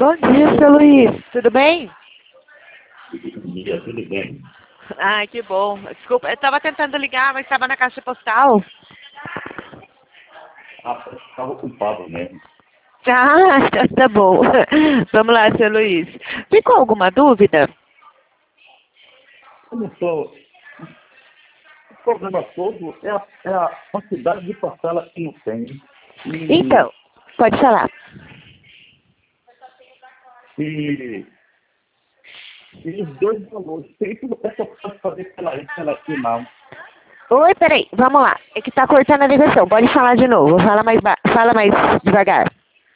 Bom dia, seu Luiz. Tudo bem? Bom dia, tudo bem? Ai, que bom. Desculpa, eu estava tentando ligar, mas estava na caixa postal. Ah, estava ocupado mesmo. Ah, tá bom. Vamos lá, seu Luiz. Ficou alguma dúvida? Eu não estou. O problema todo é a quantidade de parcela que não tem. Então, pode falar. E, e os dois valores. Tem que você só pode fazer pela aqui, não. Oi, peraí, vamos lá. É que tá cortando a ligação. Pode falar de novo. Fala mais devagar.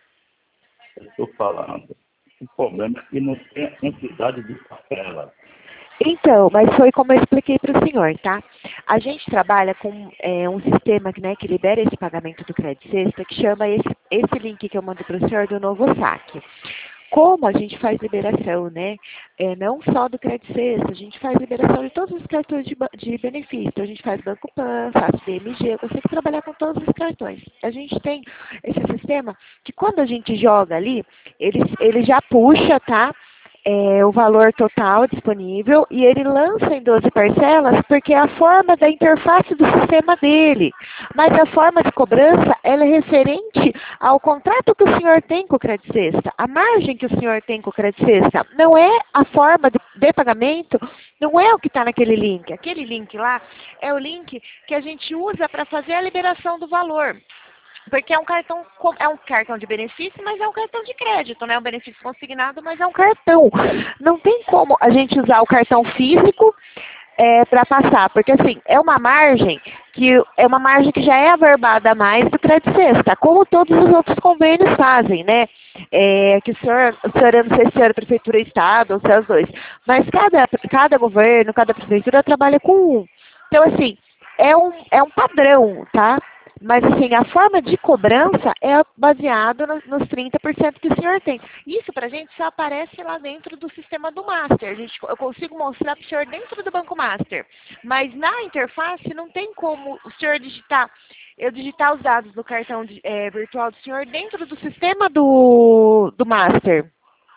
Eu estou falando. O problema é que não tem a quantidade de parcela. Então, mas foi como eu expliquei para o senhor, tá? A gente trabalha com um sistema né, que libera esse pagamento do crédito sexta, que chama esse link que eu mando para o senhor do novo saque. Como a gente faz liberação, né? Não só do crédito sexta, a gente faz liberação de todos os cartões de benefício. Então, a gente faz Banco Pan, faz BMG, eu consigo trabalhar com todos os cartões. A gente tem esse sistema que quando a gente joga ali, ele já puxa, tá? O valor total disponível e ele lança em 12 parcelas porque é a forma da interface do sistema dele. Mas a forma de cobrança ela é referente ao contrato que o senhor tem com o Crédito Sexta. A margem que o senhor tem com o Crédito Sexta não é a forma de pagamento, não é o que está naquele link. Aquele link lá é o link que a gente usa para fazer a liberação do valor. Porque é um cartão de benefício, mas é um cartão de crédito, né? Um benefício consignado, mas é um cartão. Não tem como a gente usar o cartão físico para passar, porque assim, é uma margem que já é averbada a mais do crédito sexta, como todos os outros convênios fazem, né? Que o senhor, eu não sei se era prefeitura e estado, ou se é os dois, mas cada governo, cada prefeitura trabalha com um. Então, assim, é um padrão, tá? Mas, assim, a forma de cobrança é baseada nos 30% que o senhor tem. Isso, para a gente, só aparece lá dentro do sistema do Master. Eu consigo mostrar para o senhor dentro do Banco Master. Mas na interface não tem como o senhor digitar os dados do cartão virtual do senhor dentro do sistema do Master.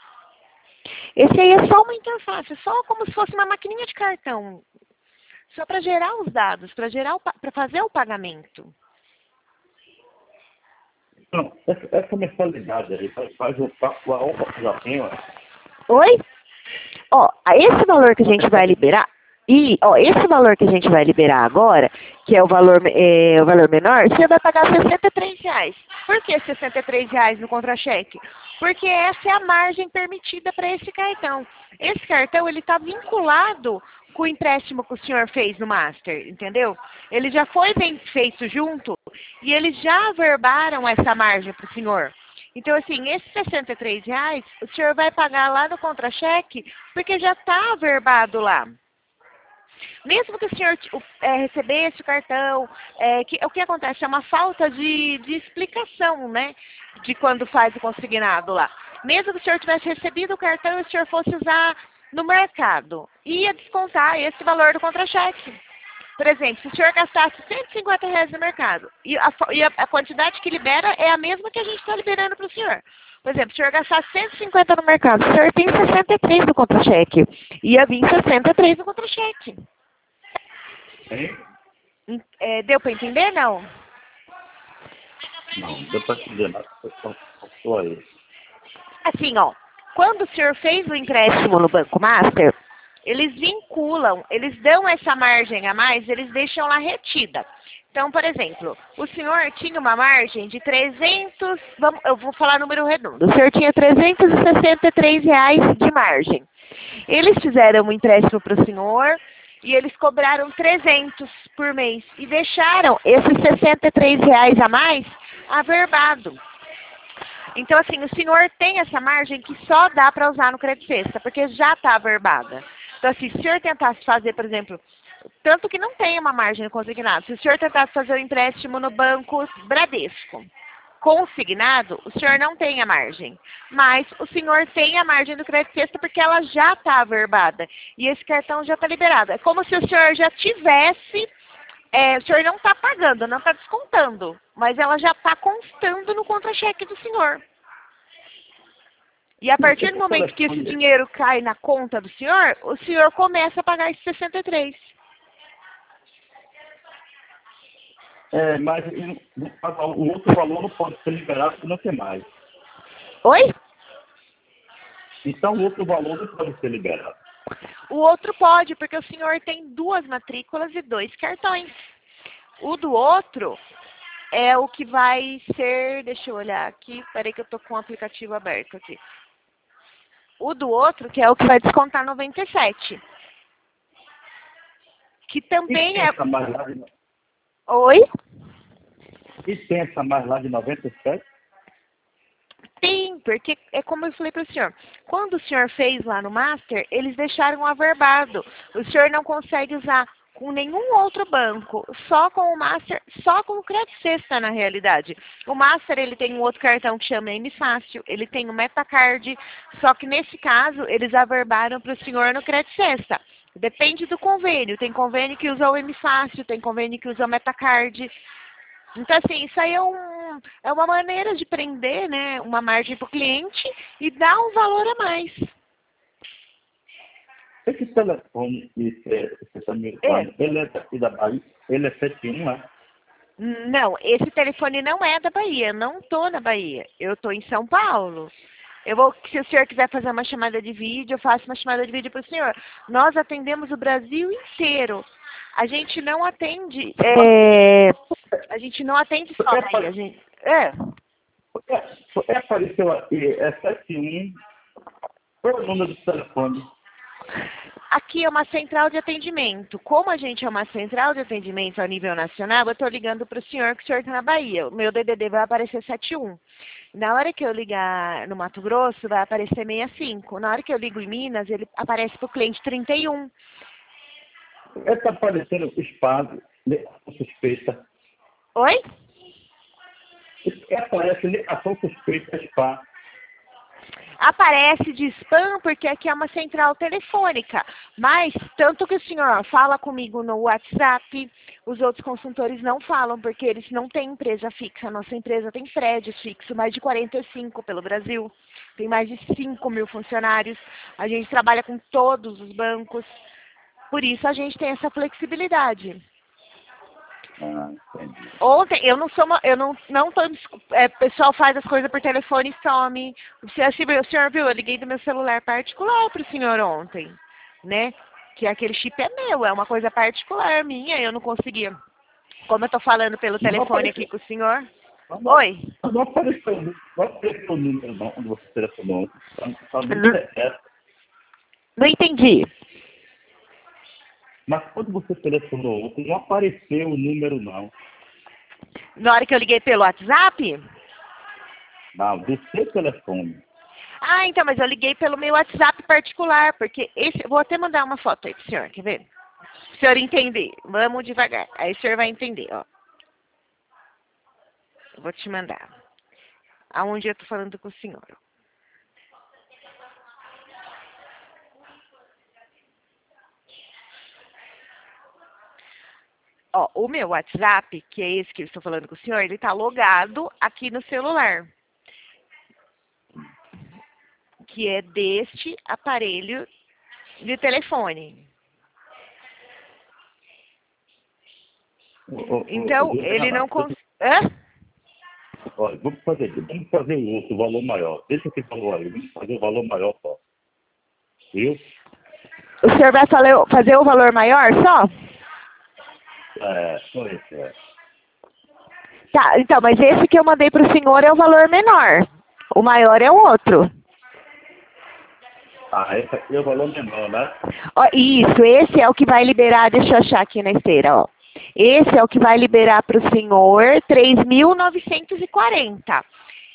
Esse aí é só uma interface, só como se fosse uma maquininha de cartão. Só para gerar os dados, para fazer o pagamento. Não, essa mensalidade aí faz o papo a obra que já tem, ó. Oi? Ó, esse valor que a gente vai liberar, esse valor que a gente vai liberar agora, que é o valor menor, você vai pagar R$ 63. Por que R$ 63 no contra-cheque? Porque essa é a margem permitida para esse cartão. Esse cartão, ele está vinculado com o empréstimo que o senhor fez no Master, entendeu? Ele já foi bem feito junto e eles já averbaram essa margem para o senhor. Então, assim, esses R$ 63, o senhor vai pagar lá no contra-cheque, porque já está averbado lá. Mesmo que o senhor recebesse o cartão, o que acontece? É uma falta de explicação, né? De quando faz o consignado lá. Mesmo que o senhor tivesse recebido o cartão e o senhor fosse usar no mercado, ia descontar esse valor do contra-cheque. Por exemplo, se o senhor gastasse R$ 150 no mercado e a quantidade que libera é a mesma que a gente está liberando para o senhor. Por exemplo, se o senhor gastasse 150 no mercado, o senhor tem 63 no contra-cheque. Ia vir 63 no contra-cheque. Deu para entender, não? Não, deu para entender nada. Só aí. Assim, ó, quando o senhor fez o empréstimo no Banco Master, eles vinculam, eles dão essa margem a mais, eles deixam lá retida. Então, por exemplo, o senhor tinha uma margem de 300, eu vou falar número redondo, o senhor tinha R$ 363 de margem. Eles fizeram um empréstimo para o senhor e eles cobraram 300 por mês e deixaram esses R$ 63 a mais averbado. Então, assim, o senhor tem essa margem que só dá para usar no crédito sexta, porque já está averbada. Então, assim, se o senhor tentasse fazer, por exemplo, tanto que não tem uma margem consignada, se o senhor tentasse fazer um empréstimo no Banco Bradesco, consignado, o senhor não tem a margem. Mas o senhor tem a margem do crédito sexta porque ela já está averbada. E esse cartão já está liberado. É como se o senhor já tivesse... o senhor não está pagando, não está descontando, mas ela já está constando no contra-cheque do senhor. E a partir do momento que esse dinheiro cai na conta do senhor, o senhor começa a pagar esses 63. Mas o outro valor não pode ser liberado se não tem mais. Oi? Então o outro valor não pode ser liberado. O outro pode, porque o senhor tem 2 matrículas e 2 cartões. O do outro é o que vai ser... Deixa eu olhar aqui. Peraí que eu tô com o aplicativo aberto aqui. O do outro, que é o que vai descontar 97. Que também é... Oi? E tem essa mais lá de 97? Tem, porque é como eu falei para o senhor. Quando o senhor fez lá no Master, eles deixaram averbado. O senhor não consegue usar com nenhum outro banco, só com o Master, só com o Crédito Sexta na realidade. O Master, ele tem um outro cartão que chama M Fácil, ele tem o Metacard, só que nesse caso eles averbaram para o senhor no Crédito Sexta. Depende do convênio, tem convênio que usa o M Fácil, tem convênio que usa o Metacard. Então, assim, isso aí é uma maneira de prender, né, uma margem para o cliente e dar um valor a mais. Esse telefone que você está me falando, ele é daqui da Bahia? Ele é 71, né? Não, esse telefone não é da Bahia, eu não estou na Bahia, eu estou em São Paulo. Se o senhor quiser fazer uma chamada de vídeo, eu faço uma chamada de vídeo para o senhor. Nós atendemos o Brasil inteiro. A gente não atende, a gente não atende só a Bahia, a gente... Apareceu aqui, 71, qual é o número do telefone? Aqui é uma central de atendimento. Como a gente é uma central de atendimento a nível nacional, eu estou ligando para o senhor, que o senhor está na Bahia. O meu DDD vai aparecer 71. Na hora que eu ligar no Mato Grosso, vai aparecer 65. Na hora que eu ligo em Minas, ele aparece para o cliente 31. Está aparecendo spam, suspeita. Oi? Aparece ligação suspeita, spam. Aparece de spam porque aqui é uma central telefônica. Mas, tanto que o senhor fala comigo no WhatsApp, os outros consultores não falam, porque eles não têm empresa fixa. Nossa empresa tem prédios fixos, mais de 45 pelo Brasil. Tem mais de 5 mil funcionários. A gente trabalha com todos os bancos. Por isso a gente tem essa flexibilidade. Entendi. Ontem, eu não tô, o pessoal faz as coisas por telefone e some. O senhor viu, eu liguei do meu celular particular para o senhor ontem, né? Que aquele chip é meu, é uma coisa particular minha, eu não conseguia. Como eu tô falando pelo telefone aqui com o senhor. Oi? Não apareceu o número não, onde você telefonou. Não entendi. Mas quando você telefonou ontem, não apareceu o número, não. Na hora que eu liguei pelo WhatsApp? Não, do seu telefone. Ah, então, mas eu liguei pelo meu WhatsApp particular, porque esse... Vou até mandar uma foto aí pro senhor, quer ver? Para o senhor entender. Vamos devagar. Aí o senhor vai entender, ó. Eu vou te mandar. Aonde eu tô falando com o senhor. Ó, o meu WhatsApp, que é esse que eu estou falando com o senhor, ele tá logado aqui no celular. Que é deste aparelho de telefone. Então, ele não consegue... Olha, vamos fazer o outro, o valor maior. Deixa esse valor aí, vamos fazer o valor maior só. Viu? O senhor vai fazer o valor maior só? Só esse, Tá, então, mas esse que eu mandei para o senhor é o valor menor. O maior é o outro. Esse aqui é o valor menor, né? Ó, isso, esse é o que vai liberar, deixa eu achar aqui na esteira, ó. Esse é o que vai liberar para o senhor 3.940.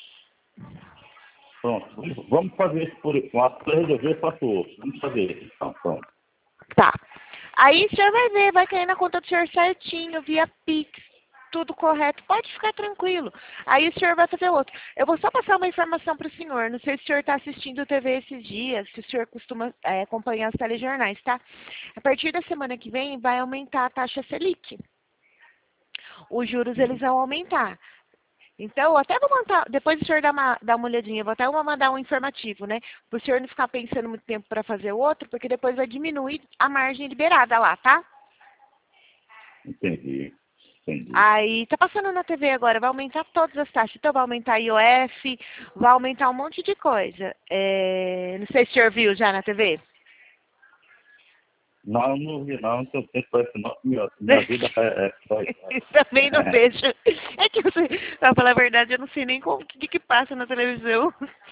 Pronto, vamos fazer isso por enquanto, para resolver, eu faço outro. Vamos fazer isso, então, pronto. Tá. Aí o senhor vai ver, vai cair na conta do senhor certinho, via Pix, tudo correto. Pode ficar tranquilo. Aí o senhor vai fazer outro. Eu vou só passar uma informação para o senhor. Não sei se o senhor está assistindo TV esses dias, se o senhor costuma acompanhar os telejornais, tá? A partir da semana que vem vai aumentar a taxa Selic. Os juros, eles vão aumentar. Então, eu até vou mandar, depois o senhor dá uma olhadinha, eu vou até mandar um informativo, né? Para o senhor não ficar pensando muito tempo para fazer o outro, porque depois vai diminuir a margem liberada lá, tá? Entendi. Aí, tá passando na TV agora, vai aumentar todas as taxas. Então, vai aumentar a IOF, vai aumentar um monte de coisa. Não sei se o senhor viu já na TV. Não vi não, tô tempo com esse não. Minha vida é só isso. Também não vejo. É que, pra falar a verdade, eu não sei nem o que passa na televisão.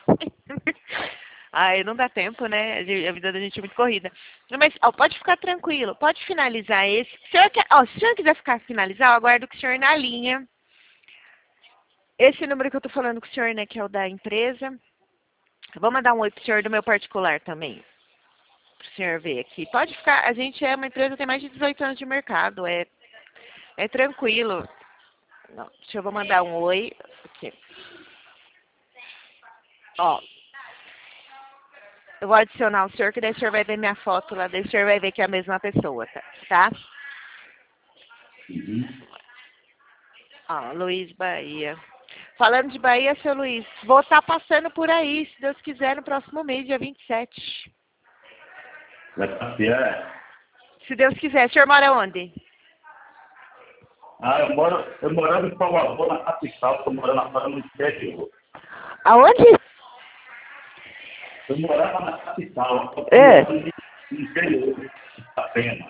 Ai, não dá tempo, né? A vida da gente é muito corrida. Mas, ó, pode ficar tranquilo, pode finalizar esse. Se o senhor quiser finalizar, eu aguardo que o senhor na linha. Esse número que eu tô falando com o senhor, né, que é o da empresa. Vou mandar um oi pro senhor do meu particular também. Pro senhor ver aqui. Pode ficar, a gente é uma empresa que tem mais de 18 anos de mercado. É tranquilo. Não, deixa eu vou mandar um oi. Aqui. Ó. Eu vou adicionar o senhor, que daí o senhor vai ver minha foto lá, daí o senhor vai ver que é a mesma pessoa, tá? Ó, Luiz Bahia. Falando de Bahia, seu Luiz, vou estar passando por aí, se Deus quiser, no próximo mês, dia 27. Vai passear? Se Deus quiser. O senhor mora onde? Eu morava em Salvador, na capital, estou morando agora no interior. Aonde? Eu morava na capital, no interior, Itapema.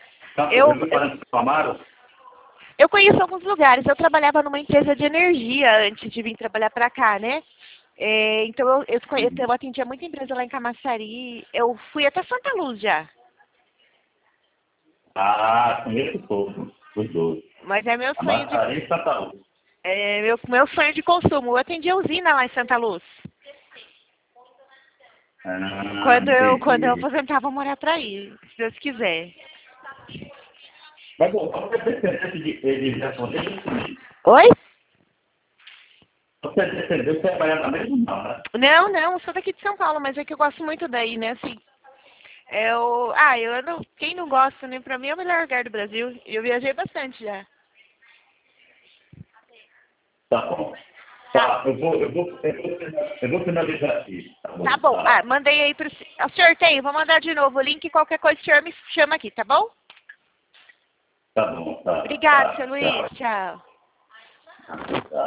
Eu conheço alguns lugares. Eu trabalhava numa empresa de energia antes de vir trabalhar para cá, né? Então eu atendia muita empresa lá em Camaçari. Eu fui até Santa Luz já. Conheço todos, os dois. Mas é meu sonho Camaçari e Santa Luz. É meu sonho de consumo. Eu atendi a usina lá em Santa Luz. Quando eu aposentar, vou morar para aí, se Deus quiser. Mas bom, você é descendente de japonês? Oi? Você é descendente de baiana mesmo, não, né? Não, eu sou daqui de São Paulo, mas é que eu gosto muito daí, né? Assim, quem não gosta, né? Pra mim é o melhor lugar do Brasil. Eu viajei bastante já. Tá bom. Tá, eu vou finalizar aqui. Tá bom. Mandei aí pro o senhor tem, vou mandar de novo o link, qualquer coisa o senhor me chama aqui, tá bom? Tá bom, tá. Obrigada, seu Luiz. Tchau. Tá.